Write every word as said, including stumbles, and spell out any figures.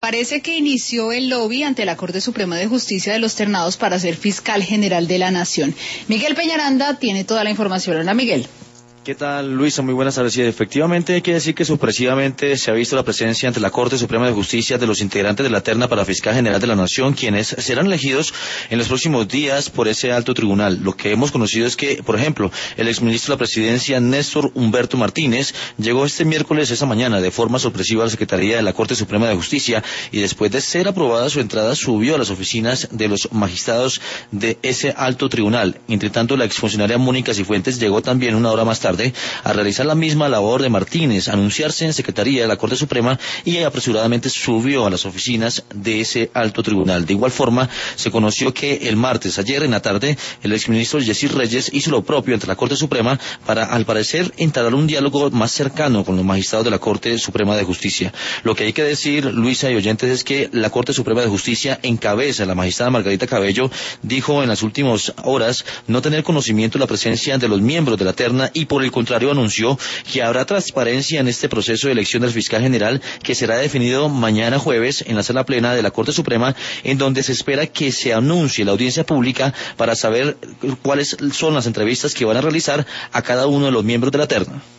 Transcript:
parece que inició el lobby ante la Corte Suprema de Justicia de los Ternados para ser fiscal general de la Nación. Miguel Peñaranda tiene toda la información. Hola, Miguel. ¿Qué tal, Luisa? Muy buenas tardes. Sí, efectivamente, hay que decir que sorpresivamente se ha visto la presencia ante la Corte Suprema de Justicia de los integrantes de la terna para fiscal general de la Nación, quienes serán elegidos en los próximos días por ese alto tribunal. Lo que hemos conocido es que, por ejemplo, el exministro de la Presidencia, Néstor Humberto Martínez, llegó este miércoles, esa mañana, de forma sorpresiva a la Secretaría de la Corte Suprema de Justicia y después de ser aprobada su entrada, subió a las oficinas de los magistrados de ese alto tribunal. Entre tanto, la exfuncionaria Mónica Cifuentes llegó también una hora más tarde a realizar la misma labor de Martínez, anunciarse en Secretaría de la Corte Suprema y apresuradamente subió a las oficinas de ese alto tribunal. De igual forma, se conoció que el martes, ayer en la tarde, el exministro Yesir Reyes hizo lo propio ante la Corte Suprema para, al parecer, entablar un diálogo más cercano con los magistrados de la Corte Suprema de Justicia. Lo que hay que decir, Luisa y oyentes, es que la Corte Suprema de Justicia, en cabeza la magistrada Margarita Cabello, dijo en las últimas horas no tener conocimiento de la presencia de los miembros de la terna y por el contrario anunció que habrá transparencia en este proceso de elección del fiscal general que será definido mañana jueves en la sala plena de la Corte Suprema, en donde se espera que se anuncie la audiencia pública para saber cuáles son las entrevistas que van a realizar a cada uno de los miembros de la terna.